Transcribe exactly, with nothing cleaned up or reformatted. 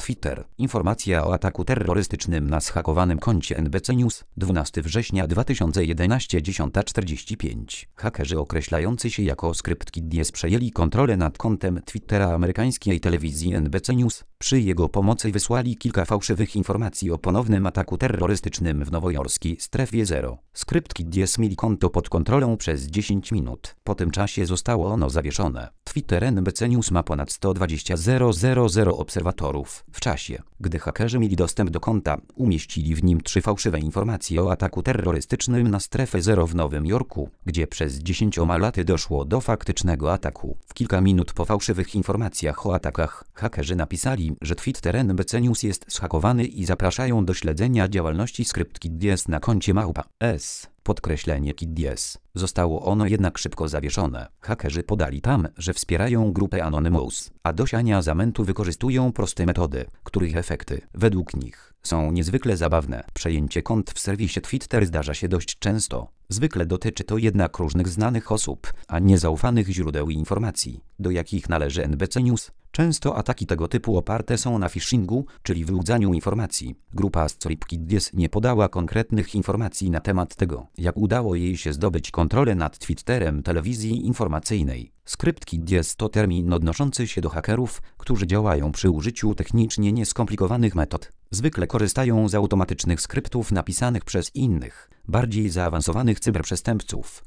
Twitter. Informacja o ataku terrorystycznym na zhakowanym koncie N B C News. dwunastego września dwa tysiące jedenastego, dziesiąta czterdzieści pięć. Hakerzy określający się jako ScriptKiddies przejęli kontrolę nad kontem Twittera amerykańskiej telewizji N B C News. Przy jego pomocy wysłali kilka fałszywych informacji o ponownym ataku terrorystycznym w nowojorskiej strefie zero. ScriptKiddies mieli konto pod kontrolą przez dziesięć minut. Po tym czasie zostało ono zawieszone. Twitter N B C News ma ponad sto dwadzieścia tysięcy obserwatorów. W czasie, gdy hakerzy mieli dostęp do konta, umieścili w nim trzy fałszywe informacje o ataku terrorystycznym na strefę zero w Nowym Jorku, gdzie przez dziesięcioma laty doszło do faktycznego ataku. W kilka minut po fałszywych informacjach o atakach, hakerzy napisali, że Twitter N B C News jest zhakowany i zapraszają do śledzenia działalności ScriptKiddies na koncie małpa S. Podkreślenie Kiddies. Zostało ono jednak szybko zawieszone. Hakerzy podali tam, że wspierają grupę Anonymous, a do siania zamętu wykorzystują proste metody, których efekty, według nich, są niezwykle zabawne. Przejęcie kont w serwisie Twitter zdarza się dość często. Zwykle dotyczy to jednak różnych znanych osób, a nie zaufanych źródeł informacji, do jakich należy N B C News. Często ataki tego typu oparte są na phishingu, czyli wyłudzaniu informacji. Grupa ScriptKiddies nie podała konkretnych informacji na temat tego, jak udało jej się zdobyć kontrolę nad Twitterem telewizji informacyjnej. ScriptKiddies to termin odnoszący się do hakerów, którzy działają przy użyciu technicznie nieskomplikowanych metod. Zwykle korzystają z automatycznych skryptów napisanych przez innych, bardziej zaawansowanych cyberprzestępców.